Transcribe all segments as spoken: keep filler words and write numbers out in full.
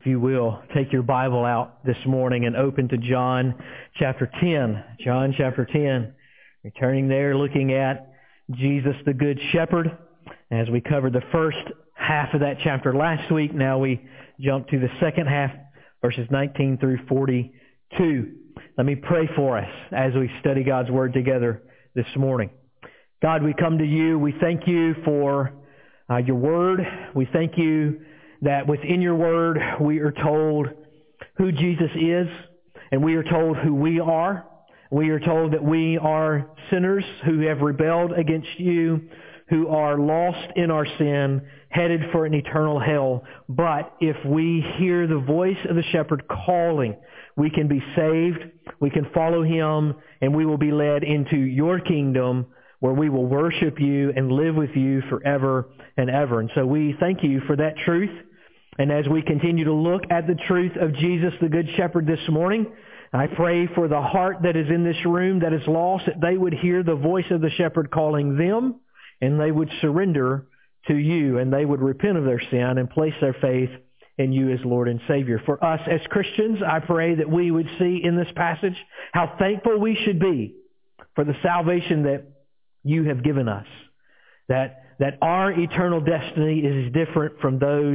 If you will, take your Bible out this morning and open to John chapter ten. John chapter ten. Returning there, looking at Jesus the Good Shepherd. As we covered the first half of that chapter last week, now we jump to the second half, verses nineteen through forty-two. Let me pray for us as we study God's Word together this morning. God, we come to you. We thank you for uh, your Word. We thank you that within your Word we are told who Jesus is, and we are told who we are. We are told that we are sinners who have rebelled against you, who are lost in our sin, headed for an eternal hell. But if we hear the voice of the shepherd calling, we can be saved, we can follow him, and we will be led into your kingdom where we will worship you and live with you forever and ever. And so we thank you for that truth. And as we continue to look at the truth of Jesus, the Good Shepherd, this morning, I pray for the heart that is in this room that is lost, that they would hear the voice of the shepherd calling them, and they would surrender to you, and they would repent of their sin and place their faith in you as Lord and Savior. For us as Christians, I pray that we would see in this passage how thankful we should be for the salvation that you have given us, that, that our eternal destiny is different from those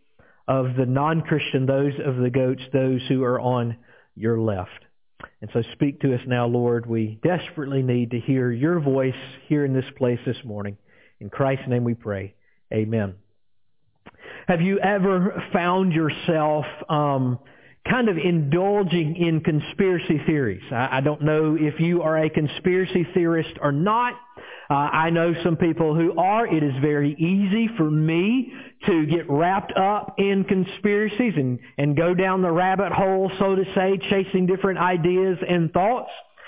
of the non-Christian, those of the goats, those who are on your left. And so speak to us now, Lord. We desperately need to hear your voice here in this place this morning. In Christ's name we pray. Amen. Have you ever found yourself um, kind of indulging in conspiracy theories? I, I don't know if you are a conspiracy theorist or not. Uh, I know some people who are. It is very easy for me to get wrapped up in conspiracies and, and go down the rabbit hole, so to say, chasing different ideas and thoughts.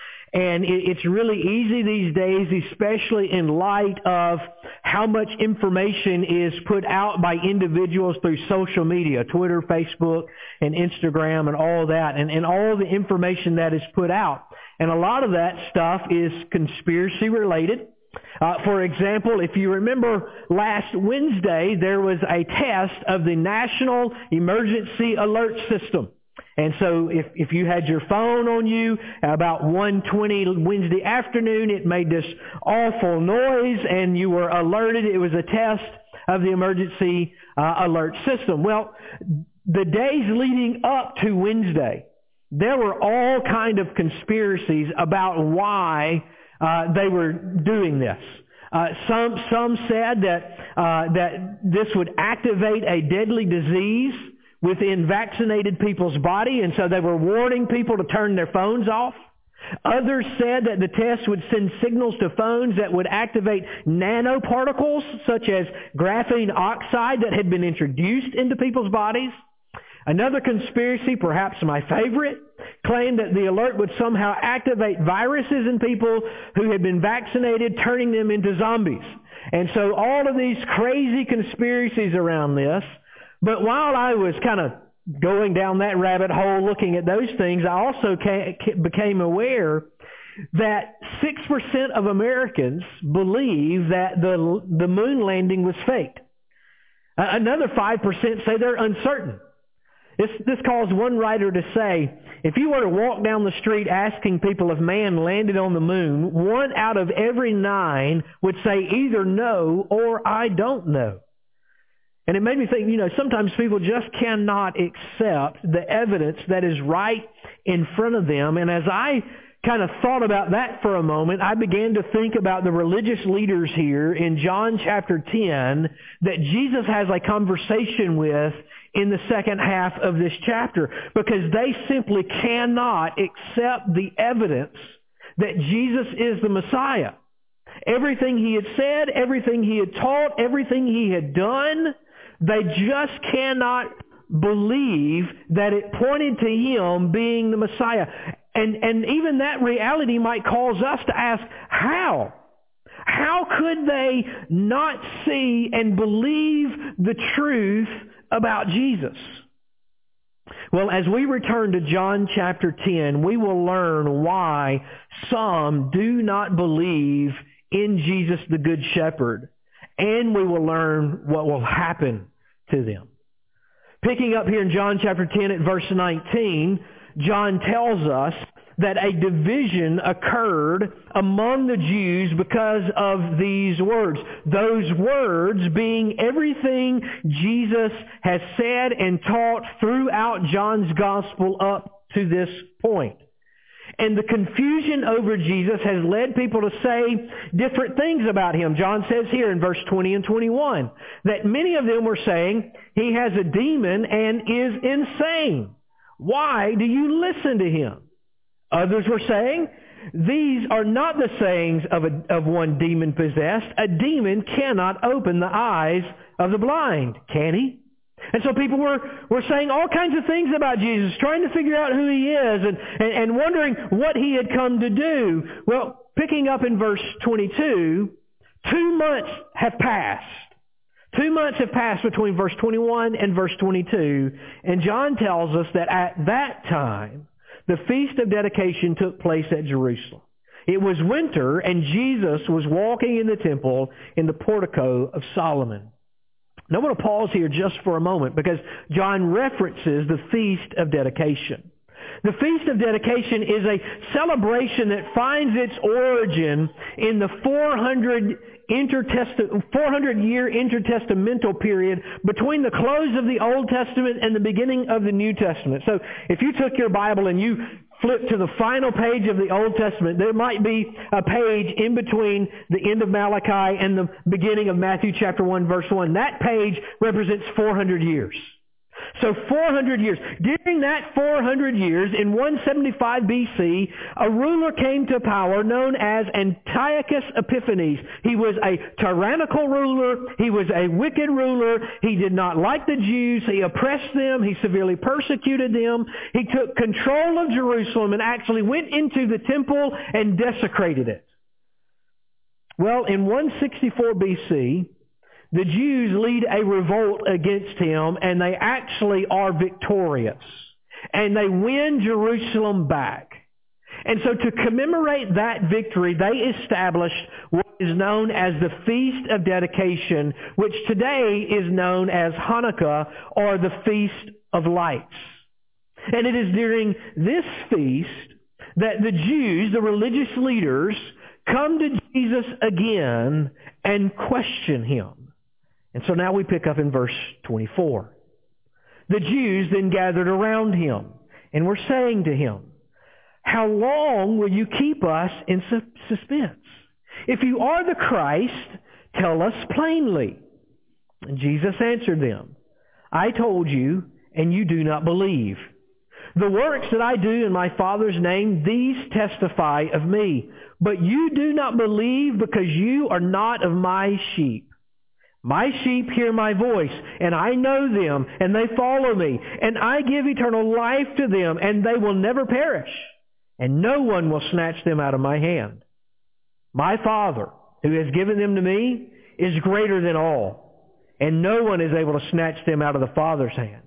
And it, it's really easy these days, especially in light of how much information is put out by individuals through social media, Twitter, Facebook, and Instagram, and all that, and, and all the information that is put out. And a lot of that stuff is conspiracy related. Uh, for example, if you remember last Wednesday, there was a test of the National Emergency Alert System. And so if, if you had your phone on you about one twenty Wednesday afternoon, it made this awful noise and you were alerted. It was a test of the emergency uh, alert system. Well, the days leading up to Wednesday, there were all kind of conspiracies about why Uh, they were doing this. Uh, some some said that uh, that this would activate a deadly disease within vaccinated people's body, and so they were warning people to turn their phones off. Others said that the test would send signals to phones that would activate nanoparticles, such as graphene oxide that had been introduced into people's bodies. Another conspiracy, perhaps my favorite, claimed that the alert would somehow activate viruses in people who had been vaccinated, turning them into zombies. And so all of these crazy conspiracies around this. But while I was kind of going down that rabbit hole looking at those things, I also became aware that six percent of Americans believe that the, the moon landing was faked. Another five percent say they're uncertain. This, this caused one writer to say, if you were to walk down the street asking people if man landed on the moon, one out of every nine would say either no or I don't know. And it made me think, you know, sometimes people just cannot accept the evidence that is right in front of them. And as I kind of thought about that for a moment, I began to think about the religious leaders here in John chapter ten that Jesus has a conversation with in the second half of this chapter, because they simply cannot accept the evidence that Jesus is the Messiah. Everything he had said, everything he had taught, everything he had done, they just cannot believe that it pointed to him being the Messiah. And, and even that reality might cause us to ask, how? How could they not see and believe the truth about Jesus? Well, as we return to John chapter ten, we will learn why some do not believe in Jesus the Good Shepherd, and we will learn what will happen to them. Picking up here in John chapter ten at verse nineteen, John tells us that a division occurred among the Jews because of these words. Those words being everything Jesus has said and taught throughout John's gospel up to this point. And the confusion over Jesus has led people to say different things about him. John says here in verse twenty and twenty-one that many of them were saying he has a demon and is insane. Why do you listen to him? Others were saying, these are not the sayings of, a, of one demon-possessed. A demon cannot open the eyes of the blind, can he? And so people were, were saying all kinds of things about Jesus, trying to figure out who he is and, and, and wondering what he had come to do. Well, picking up in verse twenty-two, two months have passed. Two months have passed between verse twenty-one and verse twenty-two, and John tells us that at that time, the Feast of Dedication took place at Jerusalem. It was winter, and Jesus was walking in the temple in the portico of Solomon. Now I want to pause here just for a moment because John references the Feast of Dedication. The Feast of Dedication is a celebration that finds its origin in the four hundred year intertestamental period between the close of the Old Testament and the beginning of the New Testament. So if you took your Bible and you flip to the final page of the Old Testament, there might be a page in between the end of Malachi and the beginning of Matthew chapter one, verse one. That page represents four hundred years. So four hundred years. During that four hundred years, in one seventy-five B C, a ruler came to power known as Antiochus Epiphanes. He was a tyrannical ruler. He was a wicked ruler. He did not like the Jews. He oppressed them. He severely persecuted them. He took control of Jerusalem and actually went into the temple and desecrated it. Well, in one sixty-four B C, the Jews lead a revolt against him, and they actually are victorious. And they win Jerusalem back. And so to commemorate that victory, they established what is known as the Feast of Dedication, which today is known as Hanukkah, or the Feast of Lights. And it is during this feast that the Jews, the religious leaders, come to Jesus again and question him. And so now we pick up in verse twenty-four. The Jews then gathered around him and were saying to him, how long will you keep us in suspense? If you are the Christ, tell us plainly. And Jesus answered them, I told you, and you do not believe. The works that I do in my Father's name, these testify of me. But you do not believe because you are not of my sheep. My sheep hear my voice, and I know them, and they follow me. And I give eternal life to them, and they will never perish. And no one will snatch them out of my hand. My Father, who has given them to me, is greater than all, and no one is able to snatch them out of the Father's hand.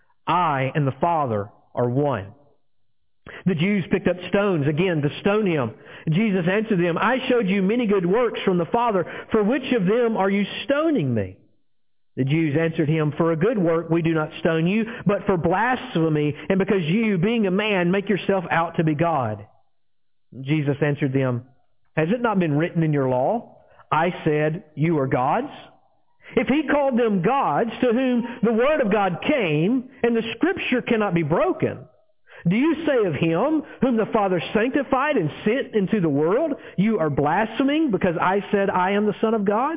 I and the Father are one. The Jews picked up stones again to stone him. Jesus answered them, I showed you many good works from the Father. For which of them are you stoning me? The Jews answered him, for a good work we do not stone you, but for blasphemy, and because you, being a man, make yourself out to be God. Jesus answered them, has it not been written in your law? I said, you are gods? If he called them gods to whom the word of God came, and the scripture cannot be broken, do you say of him whom the Father sanctified and sent into the world, you are blaspheming because I said I am the Son of God?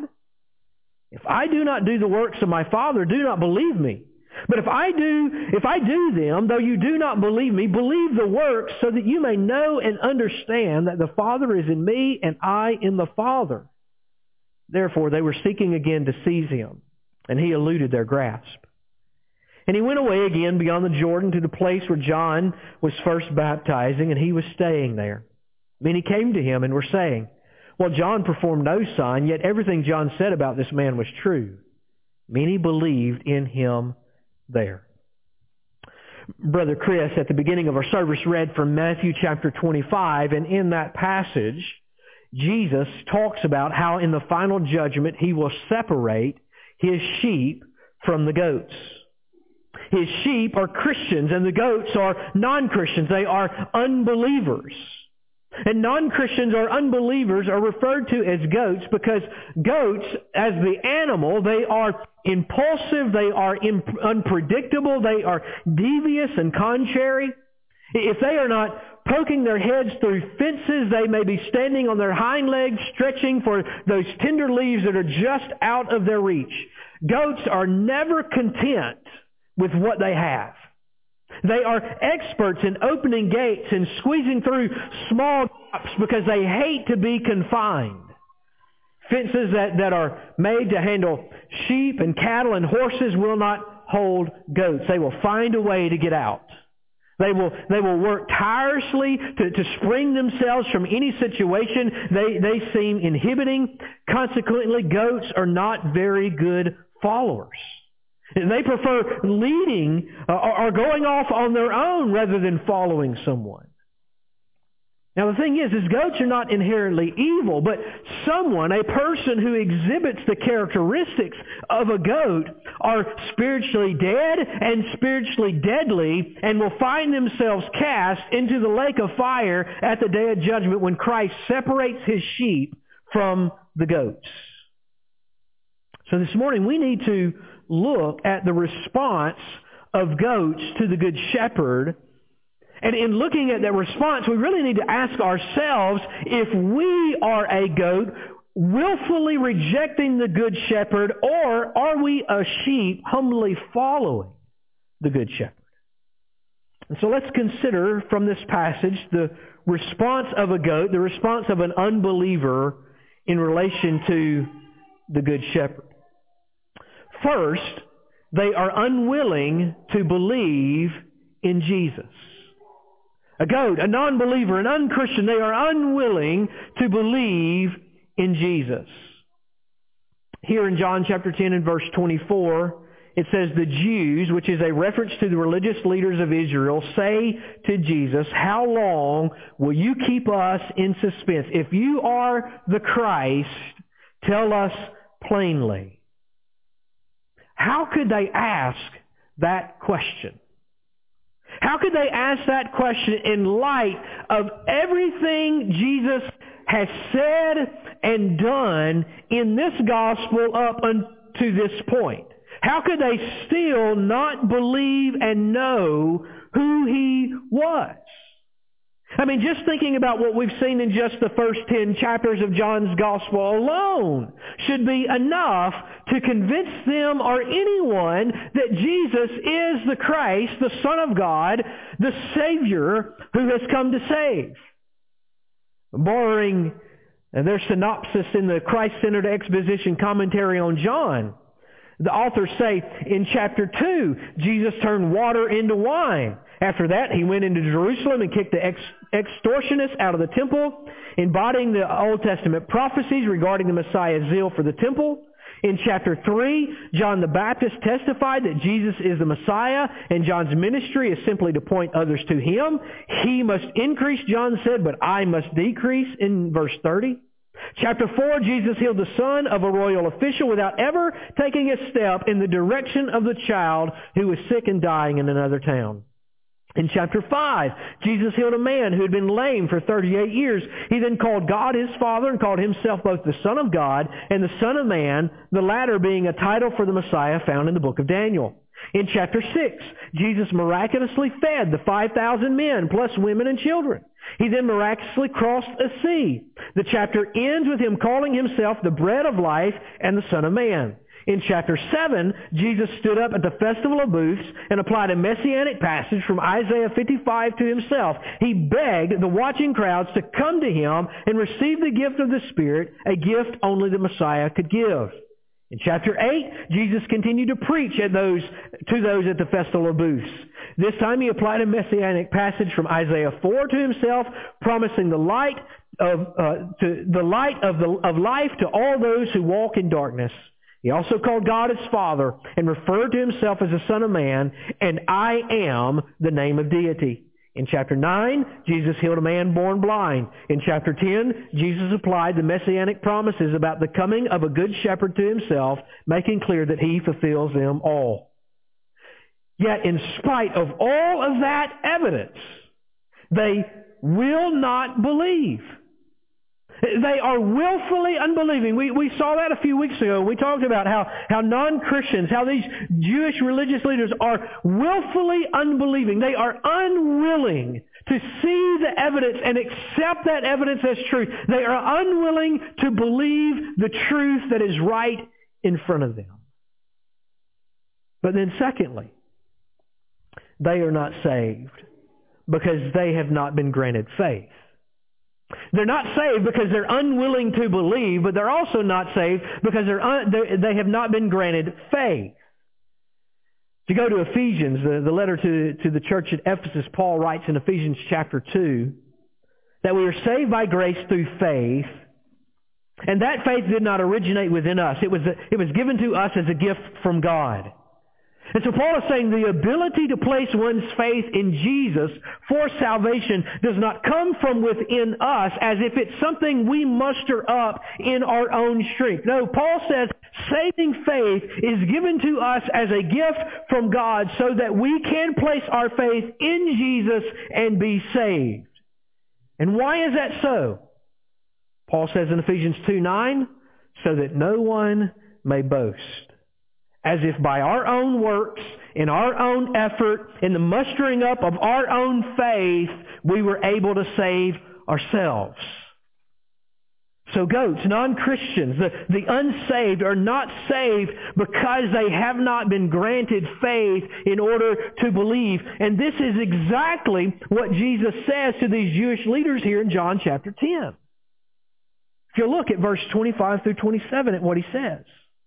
If I do not do the works of my Father, do not believe me. But if I do, if I do them, though you do not believe me, believe the works so that you may know and understand that the Father is in me and I in the Father. Therefore they were seeking again to seize him, and he eluded their grasp. And he went away again beyond the Jordan to the place where John was first baptizing, and he was staying there. Many came to him and were saying, well, John performed no sign, yet everything John said about this man was true. Many believed in him there. Brother Chris, at the beginning of our service, read from Matthew chapter twenty-five, and in that passage, Jesus talks about how in the final judgment he will separate his sheep from the goats. his sheep are Christians and the goats are non-Christians. They are unbelievers. And non-Christians or unbelievers are referred to as goats because goats, as the animal, they are impulsive, they are imp- unpredictable, they are devious and contrary. If they are not poking their heads through fences, they may be standing on their hind legs, stretching for those tender leaves that are just out of their reach. Goats are never content with what they have. They are experts in opening gates and squeezing through small gaps because they hate to be confined. Fences that, that are made to handle sheep and cattle and horses will not hold goats. They will find a way to get out. They will, they will work tirelessly to, to spring themselves from any situation they, they seem inhibiting. Consequently, goats are not very good followers. They prefer leading uh, or going off on their own rather than following someone. Now the thing is, is goats are not inherently evil, but someone, a person who exhibits the characteristics of a goat are spiritually dead and spiritually deadly and will find themselves cast into the lake of fire at the day of judgment when Christ separates his sheep from the goats. So this morning we need to look at the response of goats to the Good Shepherd. And in looking at that response, we really need to ask ourselves if we are a goat willfully rejecting the Good Shepherd, or are we a sheep humbly following the Good Shepherd? And so let's consider from this passage the response of a goat, the response of an unbeliever in relation to the Good Shepherd. First, they are unwilling to believe in Jesus. A goat, a non-believer, an unchristian, they are unwilling to believe in Jesus. Here in John chapter ten and verse twenty-four, it says, the Jews, which is a reference to the religious leaders of Israel, say to Jesus, how long will you keep us in suspense? If you are the Christ, tell us plainly. How could they ask that question? How could they ask that question in light of everything Jesus has said and done in this gospel up unto this point? How could they still not believe and know who he was? I mean, just thinking about what we've seen in just the first ten chapters of John's Gospel alone should be enough to convince them or anyone that Jesus is the Christ, the Son of God, the Savior who has come to save. Borrowing their synopsis in the Christ-centered exposition commentary on John, the authors say in chapter two, Jesus turned water into wine. After that, he went into Jerusalem and kicked the ex- extortionists out of the temple, embodying the Old Testament prophecies regarding the Messiah's zeal for the temple. In chapter three, John the Baptist testified that Jesus is the Messiah, and John's ministry is simply to point others to him. He must increase, John said, but I must decrease, in verse thirty. Chapter four, Jesus healed the son of a royal official without ever taking a step in the direction of the child who was sick and dying in another town. In chapter five, Jesus healed a man who had been lame for thirty-eight years. He then called God his Father and called himself both the Son of God and the Son of Man, the latter being a title for the Messiah found in the book of Daniel. In chapter six, Jesus miraculously fed the five thousand men, plus women and children. He then miraculously crossed a sea. The chapter ends with him calling himself the bread of life and the Son of Man. In chapter seven, Jesus stood up at the Festival of Booths and applied a messianic passage from Isaiah fifty-five to himself. He begged the watching crowds to come to him and receive the gift of the Spirit, a gift only the Messiah could give. In chapter eight, Jesus continued to preach at those, to those at the Festival of Booths. This time he applied a messianic passage from Isaiah four to himself, promising the light of, uh, to, the light of, the, of life to all those who walk in darkness. He also called God his Father and referred to himself as the Son of Man, and I am the name of deity. In chapter nine, Jesus healed a man born blind. In chapter ten, Jesus applied the messianic promises about the coming of a good shepherd to himself, making clear that he fulfills them all. Yet in spite of all of that evidence, they will not believe. They are willfully unbelieving. We, we saw that a few weeks ago. We talked about how, how non-Christians, how these Jewish religious leaders are willfully unbelieving. They are unwilling to see the evidence and accept that evidence as truth. They are unwilling to believe the truth that is right in front of them. But then secondly, they are not saved because they have not been granted faith. They're not saved because they're unwilling to believe, but they're also not saved because they're un, they're, they have not been granted faith. If you go to Ephesians, the, the letter to, to the church at Ephesus, Paul writes in Ephesians chapter two that we are saved by grace through faith, and that faith did not originate within us. It was, it was given to us as a gift from God. And so Paul is saying the ability to place one's faith in Jesus for salvation does not come from within us as if it's something we muster up in our own strength. No, Paul says saving faith is given to us as a gift from God so that we can place our faith in Jesus and be saved. And why is that so? Paul says in Ephesians two nine, so that no one may boast. As if by our own works, in our own effort, in the mustering up of our own faith, we were able to save ourselves. So goats, non-Christians, the, the unsaved are not saved because they have not been granted faith in order to believe. And this is exactly what Jesus says to these Jewish leaders here in John chapter ten. If you look at verse twenty-five through twenty-seven at what he says.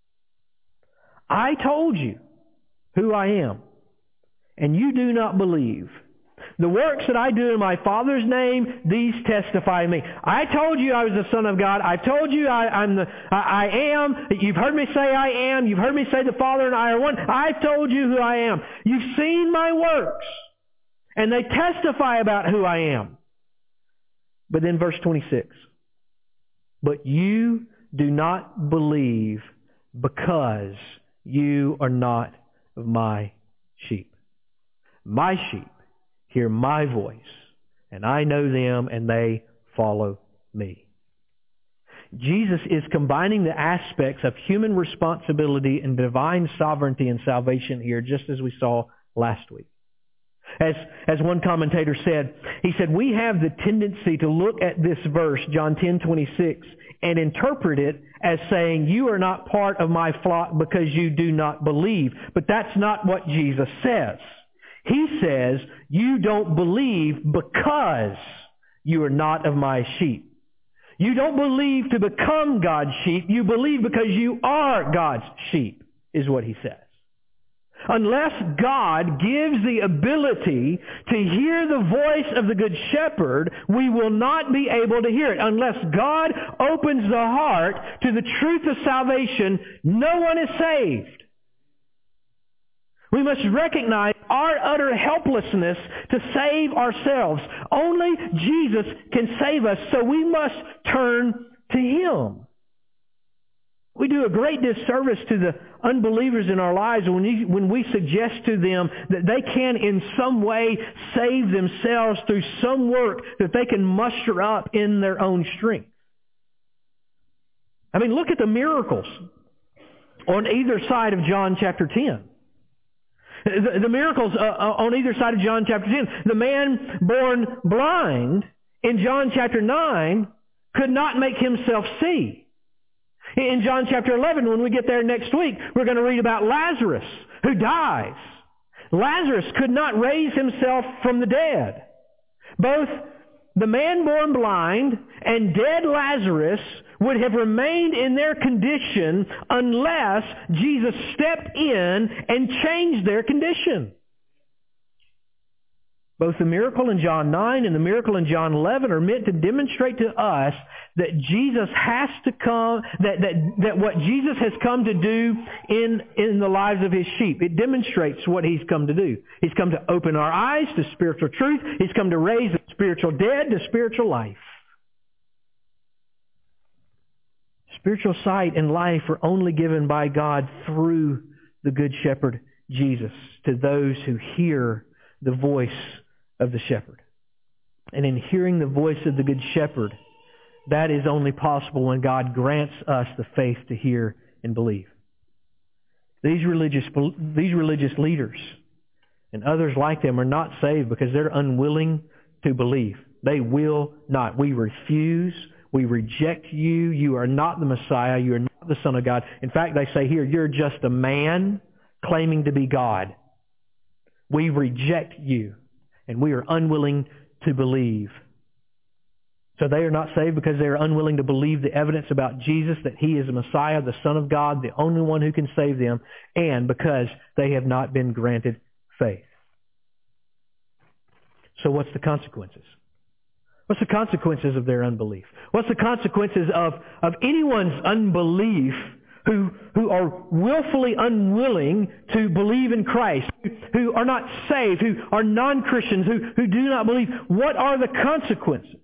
I told you who I am, and you do not believe. The works that I do in my Father's name, these testify of me. I told you I was the Son of God. I told you I, I'm the I, I am. You've heard me say I am. You've heard me say the Father and I are one. I've told you who I am. You've seen my works, and they testify about who I am. But then verse twenty-six. But you do not believe because you are not of my sheep. My sheep hear my voice, and I know them, and they follow me. Jesus is combining the aspects of human responsibility and divine sovereignty and salvation here, just as we saw last week. As, as one commentator said, he said, we have the tendency to look at this verse, John ten twenty-six, and interpret it as saying, you are not part of my flock because you do not believe. But that's not what Jesus says. He says, you don't believe because you are not of my sheep. You don't believe to become God's sheep. You believe because you are God's sheep, is what he says. Unless God gives the ability to hear the voice of the Good Shepherd, we will not be able to hear it. Unless God opens the heart to the truth of salvation, no one is saved. We must recognize our utter helplessness to save ourselves. Only Jesus can save us, so we must turn to Him. We do a great disservice to the unbelievers in our lives when we, when we suggest to them that they can in some way save themselves through some work that they can muster up in their own strength. I mean, look at the miracles on either side of John chapter ten. The, the miracles uh, on either side of John chapter ten. The man born blind in John chapter nine could not make himself see. In John chapter eleven, when we get there next week, we're going to read about Lazarus, who dies. Lazarus could not raise himself from the dead. Both the man born blind and dead Lazarus would have remained in their condition unless Jesus stepped in and changed their condition. Both the miracle in John nine and the miracle in John eleven are meant to demonstrate to us that Jesus has to come, that, that, that what Jesus has come to do in, in the lives of His sheep. It demonstrates what He's come to do. He's come to open our eyes to spiritual truth. He's come to raise the spiritual dead to spiritual life. Spiritual sight and life are only given by God through the Good Shepherd, Jesus to those who hear the voice of the shepherd. And in hearing the voice of the Good Shepherd, that is only possible when God grants us the faith to hear and believe. These religious, these religious leaders and others like them are not saved because they're unwilling to believe. They will not. We refuse. We reject you. You are not the Messiah. You are not the Son of God. In fact, they say here, you're just a man claiming to be God. We reject you, and we are unwilling to believe. So they are not saved because they are unwilling to believe the evidence about Jesus, that He is the Messiah, the Son of God, the only one who can save them, and because they have not been granted faith. So what's the consequences? What's the consequences of their unbelief? What's the consequences of, of anyone's unbelief who, who are willfully unwilling to believe in Christ, who, who are not saved, who are non-Christians, who, who do not believe? What are the consequences?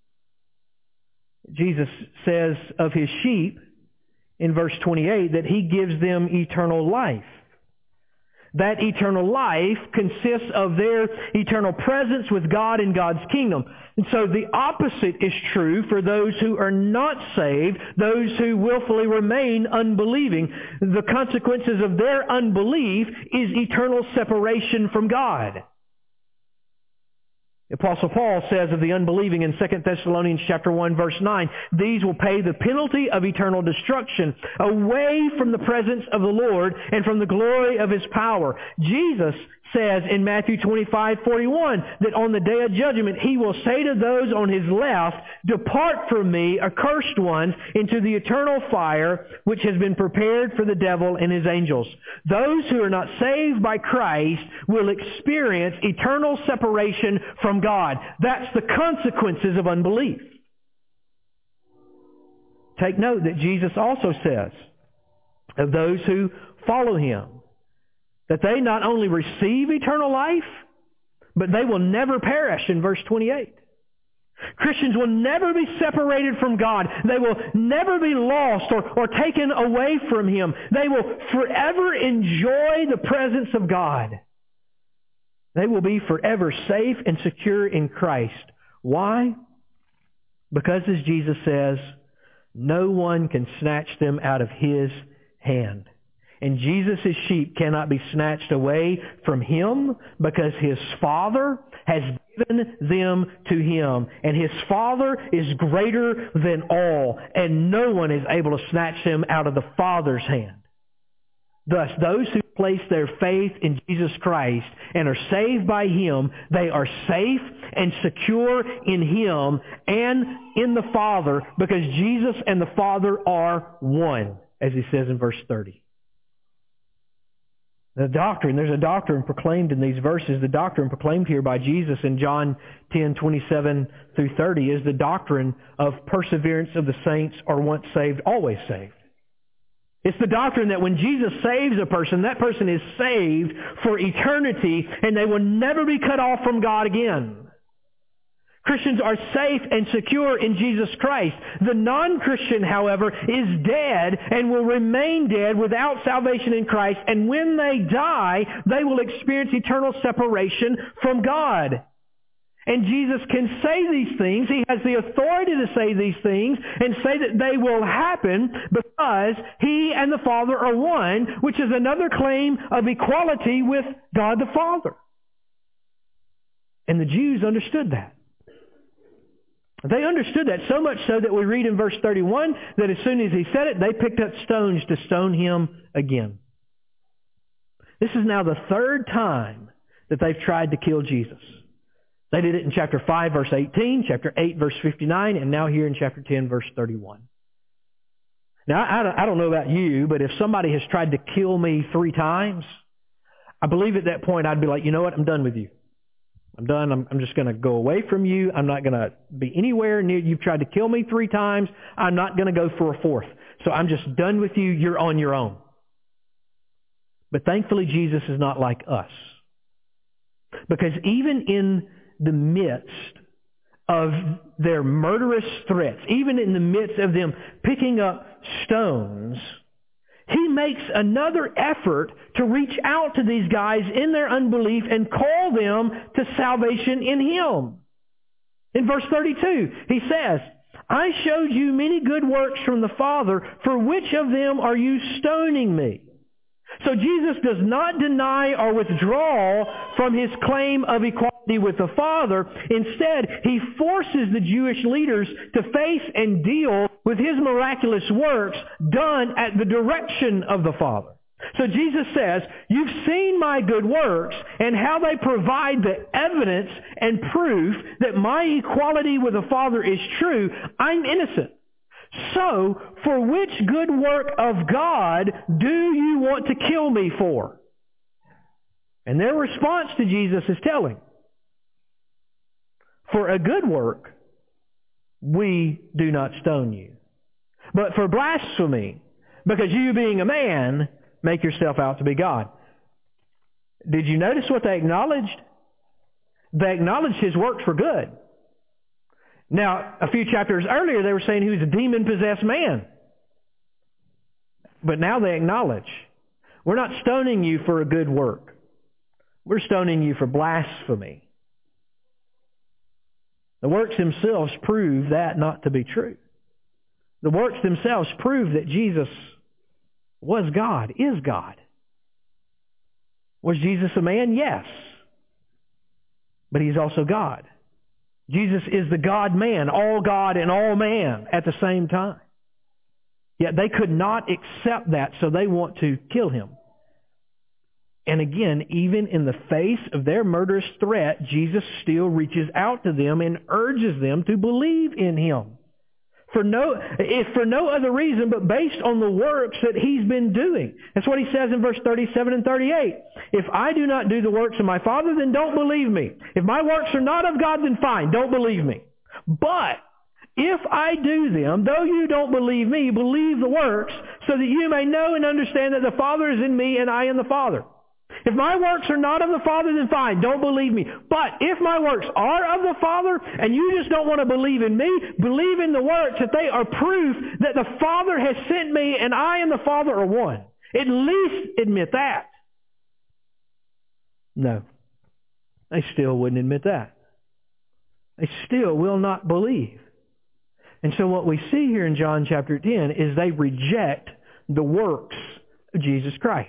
Jesus says of His sheep in verse twenty-eight that He gives them eternal life. That eternal life consists of their eternal presence with God in God's kingdom. And so the opposite is true for those who are not saved, those who willfully remain unbelieving. The consequences of their unbelief is eternal separation from God. The Apostle Paul says of the unbelieving in Second Thessalonians chapter one, verse nine, these will pay the penalty of eternal destruction away from the presence of the Lord and from the glory of His power. Jesus says in Matthew twenty-five, forty-one that on the day of judgment He will say to those on His left, "Depart from me, accursed ones, into the eternal fire which has been prepared for the devil and his angels." Those who are not saved by Christ will experience eternal separation from God. That's the consequences of unbelief. Take note that Jesus also says of those who follow Him that they not only receive eternal life, but they will never perish in verse twenty-eight. Christians will never be separated from God. They will never be lost or, or taken away from Him. They will forever enjoy the presence of God. They will be forever safe and secure in Christ. Why? Because, as Jesus says, no one can snatch them out of His hand. And Jesus' sheep cannot be snatched away from Him because His Father has given them to Him. And His Father is greater than all. And no one is able to snatch them out of the Father's hand. Thus, those who place their faith in Jesus Christ and are saved by Him, they are safe and secure in Him and in the Father because Jesus and the Father are one, as He says in verse thirty. The doctrine, there's a doctrine proclaimed in these verses. The doctrine proclaimed here by Jesus in John ten, twenty-seven through thirty is the doctrine of perseverance of the saints are once saved, always saved. It's the doctrine that when Jesus saves a person, that person is saved for eternity and they will never be cut off from God again. Christians are safe and secure in Jesus Christ. The non-Christian, however, is dead and will remain dead without salvation in Christ. And when they die, they will experience eternal separation from God. And Jesus can say these things. He has the authority to say these things and say that they will happen because He and the Father are one, which is another claim of equality with God the Father. And the Jews understood that. They understood that so much so that we read in verse thirty-one that as soon as He said it, they picked up stones to stone Him again. This is now the third time that they've tried to kill Jesus. They did it in chapter five, verse eighteen, chapter eight, verse fifty-nine, and now here in chapter ten, verse thirty-one. Now, I, I don't know about you, but if somebody has tried to kill me three times, I believe at that point I'd be like, you know what, I'm done with you. I'm done. I'm, I'm just going to go away from you. I'm not going to be anywhere near. You've tried to kill me three times. I'm not going to go for a fourth. So I'm just done with you. You're on your own. But thankfully, Jesus is not like us. Because even in the midst of their murderous threats, even in the midst of them picking up stones, he makes another effort to reach out to these guys in their unbelief and call them to salvation in Him. In verse thirty-two, he says, I showed you many good works from the Father. For which of them are you stoning me? So Jesus does not deny or withdraw from his claim of equality with the Father. Instead, he forces the Jewish leaders to face and deal with his miraculous works done at the direction of the Father. So Jesus says, you've seen my good works and how they provide the evidence and proof that my equality with the Father is true. I'm innocent. So, for which good work of God do you want to kill me for? And their response to Jesus is telling. For a good work, we do not stone you. But for blasphemy, because you being a man, make yourself out to be God. Did you notice what they acknowledged? They acknowledged his works were good. Now, a few chapters earlier, they were saying he was a demon-possessed man. But now they acknowledge, we're not stoning you for a good work. We're stoning you for blasphemy. The works themselves prove that not to be true. The works themselves prove that Jesus was God, is God. Was Jesus a man? Yes. But he's also God. Jesus is the God-man, all God and all man at the same time. Yet they could not accept that, so they want to kill him. And again, even in the face of their murderous threat, Jesus still reaches out to them and urges them to believe in him. For no, if for no other reason, but based on the works that he's been doing. That's what he says in verse thirty-seven and thirty-eight. If I do not do the works of my Father, then don't believe me. If my works are not of God, then fine, don't believe me. But if I do them, though you don't believe me, believe the works, so that you may know and understand that the Father is in me and I in the Father. If my works are not of the Father, then fine, don't believe me. But if my works are of the Father, and you just don't want to believe in me, believe in the works, that they are proof that the Father has sent me and I and the Father are one. At least admit that. No. They still wouldn't admit that. They still will not believe. And so what we see here in John chapter ten is they reject the works of Jesus Christ.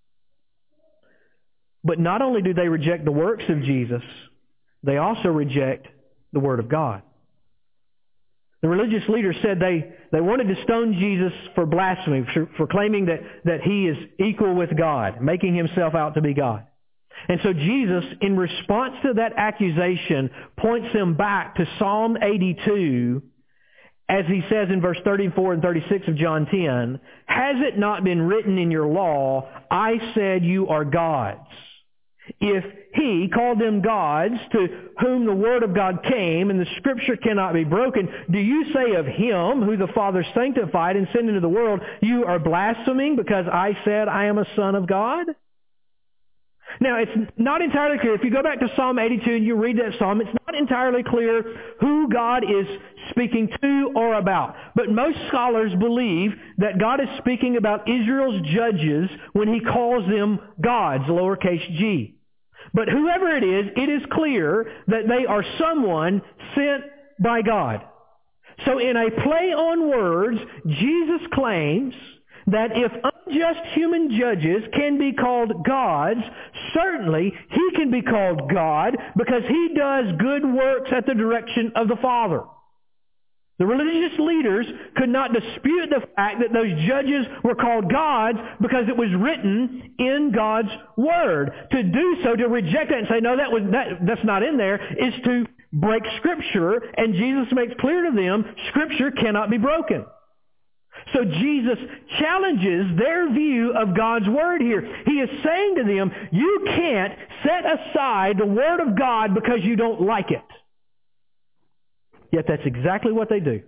But not only do they reject the works of Jesus, they also reject the Word of God. The religious leaders said they, they wanted to stone Jesus for blasphemy, for, for claiming that, that he is equal with God, making himself out to be God. And so Jesus, in response to that accusation, points them back to Psalm eighty-two, as he says in verse thirty-four and thirty-six of John ten, has it not been written in your law, I said you are gods? If he called them gods to whom the word of God came and the scripture cannot be broken, do you say of him who the Father sanctified and sent into the world, you are blaspheming because I said I am a son of God? Now, it's not entirely clear. If you go back to Psalm eighty-two and you read that psalm, it's not entirely clear who God is speaking to or about. But most scholars believe that God is speaking about Israel's judges when he calls them gods, lowercase g. But whoever it is, it is clear that they are someone sent by God. So in a play on words, Jesus claims that if unjust human judges can be called gods, certainly he can be called God because he does good works at the direction of the Father. The religious leaders could not dispute the fact that those judges were called gods because it was written in God's Word. To do so, to reject that and say, no, that was that, that's not in there, is to break Scripture, and Jesus makes clear to them, Scripture cannot be broken. So Jesus challenges their view of God's Word here. He is saying to them, you can't set aside the Word of God because you don't like it. Yet that's exactly what they do.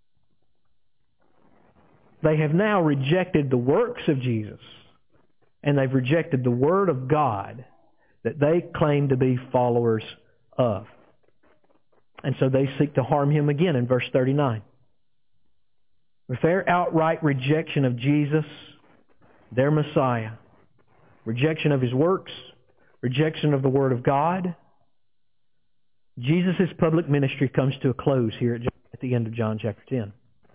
They have now rejected the works of Jesus, and they've rejected the Word of God that they claim to be followers of. And so they seek to harm him again in verse thirty-nine. With their outright rejection of Jesus, their Messiah. Rejection of His works, rejection of the Word of God. Jesus' public ministry comes to a close here at, at the end of John chapter ten.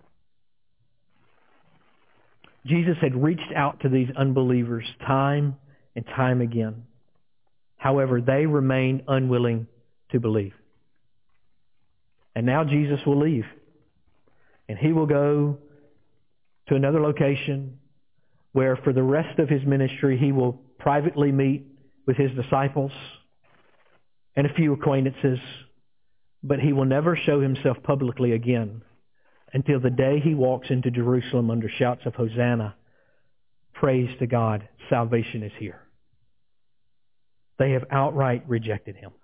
Jesus had reached out to these unbelievers time and time again. However, they remained unwilling to believe. And now Jesus will leave. And He will go to another location where for the rest of His ministry He will privately meet with His disciples and a few acquaintances, but He will never show Himself publicly again until the day He walks into Jerusalem under shouts of Hosanna. Praise to God, salvation is here. They have outright rejected Him.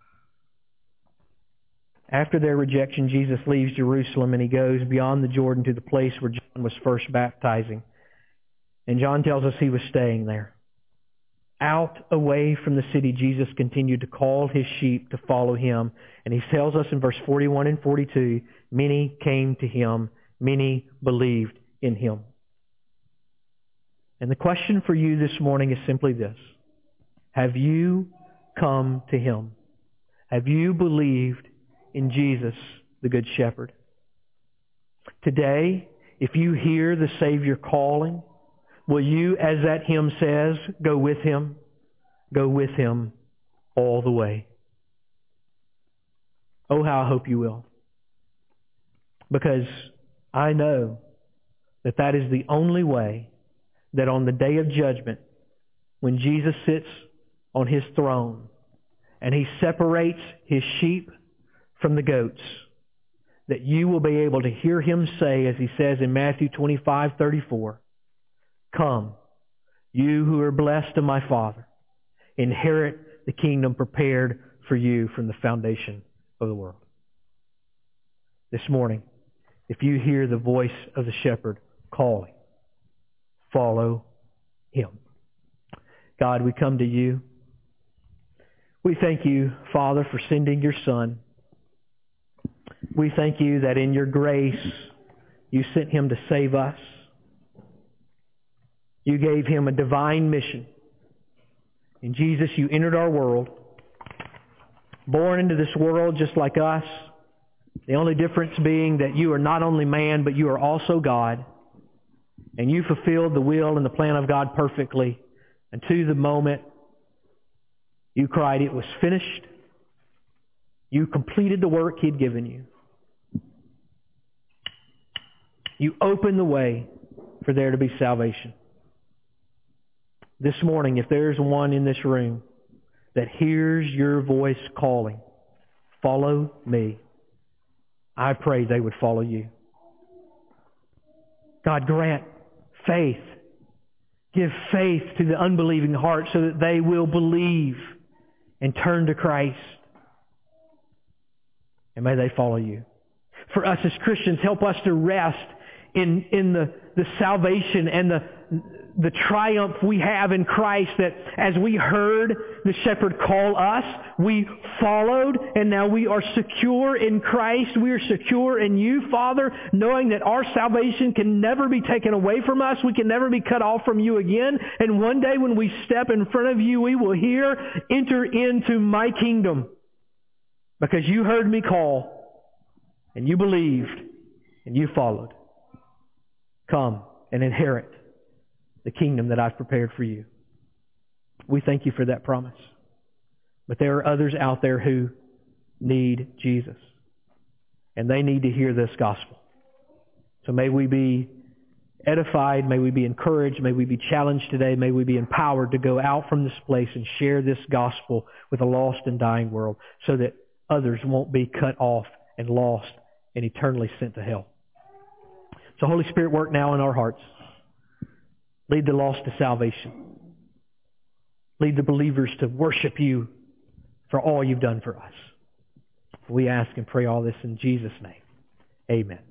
After their rejection, Jesus leaves Jerusalem and He goes beyond the Jordan to the place where John was first baptizing. And John tells us he was staying there. Out, away from the city, Jesus continued to call His sheep to follow Him. And He tells us in verse forty-one and forty-two, many came to Him, many believed in Him. And the question for you this morning is simply this. Have you come to Him? Have you believed in Jesus, the Good Shepherd? Today, if you hear the Savior calling, will you, as that hymn says, go with Him? Go with Him all the way. Oh, how I hope you will. Because I know that that is the only way that on the day of judgment, when Jesus sits on His throne and He separates His sheep from the goats, that you will be able to hear Him say, as He says in Matthew twenty-five thirty-four, come, you who are blessed of my Father, inherit the kingdom prepared for you from the foundation of the world. This morning, if you hear the voice of the shepherd calling, follow Him. God, we come to You. We thank You, Father, for sending Your Son. We thank You that in Your grace, You sent Him to save us. You gave Him a divine mission. In Jesus, You entered our world, born into this world just like us. The only difference being that You are not only man, but You are also God. And You fulfilled the will and the plan of God perfectly. And to the moment You cried, it was finished. You completed the work He had given You. You opened the way for there to be salvation. This morning, if there's one in this room that hears Your voice calling, follow Me, I pray they would follow You. God, grant faith. Give faith to the unbelieving heart so that they will believe and turn to Christ. And may they follow You. For us as Christians, help us to rest in, in the, the salvation and the, the triumph we have in Christ, that as we heard the shepherd call us, we followed, and now we are secure in Christ. We are secure in You, Father, knowing that our salvation can never be taken away from us. We can never be cut off from You again. And one day when we step in front of You, we will hear, enter into My kingdom. Because You heard me call, and You believed, and You followed. Come and inherit the kingdom that I've prepared for You. We thank You for that promise. But there are others out there who need Jesus. And they need to hear this gospel. So may we be edified, may we be encouraged, may we be challenged today, may we be empowered to go out from this place and share this gospel with a lost and dying world so that others won't be cut off and lost and eternally sent to hell. So Holy Spirit, work now in our hearts. Lead the lost to salvation. Lead the believers to worship You for all You've done for us. We ask and pray all this in Jesus' name. Amen.